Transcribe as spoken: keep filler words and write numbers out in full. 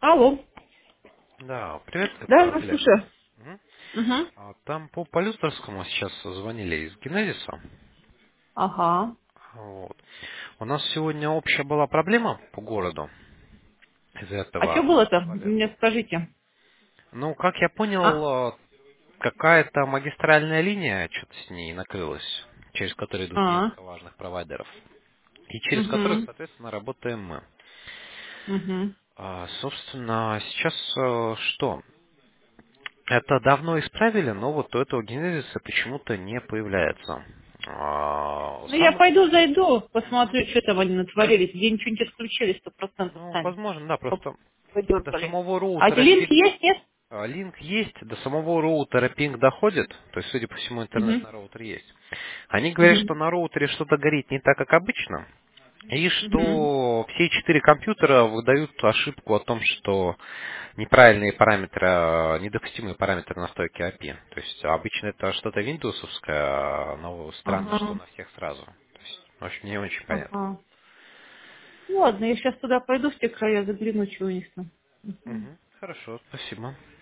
Алло. Да, привет, Да, это я вас Глеб. слушаю. Мгм. Угу. А, Там по Полюстерскому сейчас звонили из Генезиса. Ага. Вот. У нас сегодня общая была проблема по городу из-за А что этого было-то? инвалида. Мне скажите. Ну, как я А, понял, э, какая-то магистральная линия что-то с ней накрылась, через которую идут а, несколько важных провайдеров, и через которую, угу, соответственно, работаем мы. угу. А, собственно, сейчас э, что? Это давно исправили, но вот у этого генезиса почему-то не появляется. А, Ну, я Сам, пойду зайду, Мгм. посмотрю, что там они натворили. Где ничего не отключили, сто процентов Ну, сами. возможно, да, Поп- просто до Подергали. самого А роутера линк пинг, есть, нет? а, линк есть, до самого роутера пинг доходит, то есть, судя по всему, интернет Угу, на роутере есть. Они говорят, угу, что на роутере что-то горит не так, как обычно, и угу. что все четыре компьютера выдают ошибку о том, что неправильные параметры, а, недопустимые параметры настройки эй пи ай. То есть обычно это что-то виндовсовское, но странно, что Ага, на всех сразу. То есть, в общем, не очень понятно. ага. Ну, ладно, я сейчас туда пойду в те края, загляну, что у них там. Мгм. Мгм. Хорошо, спасибо.